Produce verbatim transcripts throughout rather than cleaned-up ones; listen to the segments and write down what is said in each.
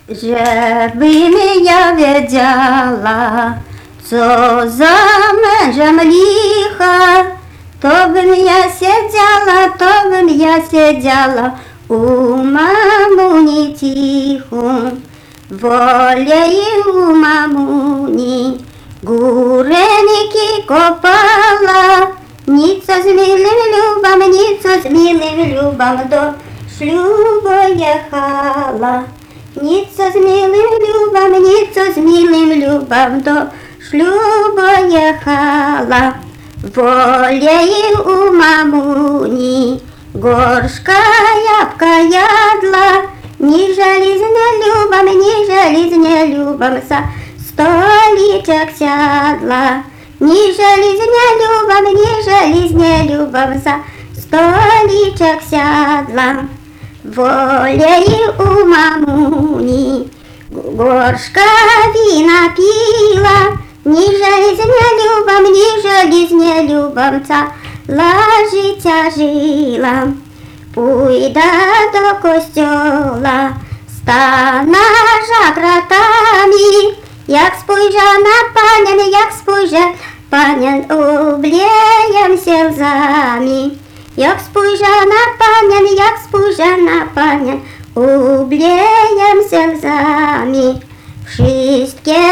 Żebym ja wiedziała, co za mężem licha, to bym ja siedziała, to bym ja siedziała u mamuni cichu. Wolę i u mamuni góreniki kopala, nic z milym lubam, nic z milym lubam, do ślubu jechała. Nic z milym lubam, nic z milym lubam, do ślubu jechała. Wolę i u mamuni gorzka jabłka jadła, niżeli z nie lubam, niżeli z nie lubam, za stoliczek siadła. Niżeli z nie lubam, niżeli z nie lubam, za stoliczek siadła. Wolę i u mamuni gorzka wina piła, niżeli z nie lubam, niżeli z nie lubam, cała życia żyła. Pójdę do kościoła, stanę za kratami, jak spojrzę na Panią, jak spojrzę Panią, obleję się łzami. Jak spojrzę na Panią, jak spojrzę na Panią, obleję się łzami. Wszystkie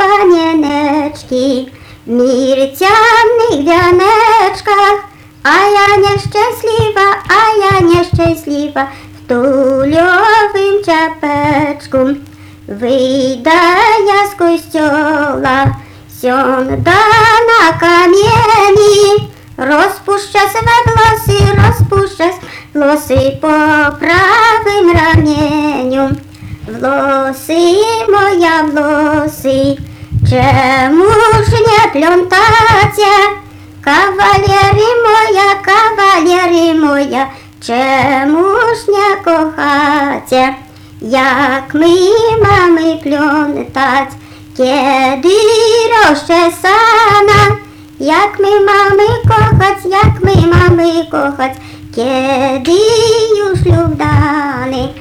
panieneczki w mircianych wianeczkach, a ja nieszczęśliwa, a ja nieszczęśliwa w tuliowym czapeczku. Wyjdę ja z kościoła, siądę na kamieni, rozpuszczę swe włosy, rozpuszczę włosy po prawym ramieniu. Włosy moja, włosy, czemuż nie plątacie? Kawalery moja, kawalery moja, czemuż nie kochacie? Jak my mamy plątać, kiedy rozczesana? Jak my mamy kochać, jak my mamy kochać, kiedy już ślub dany?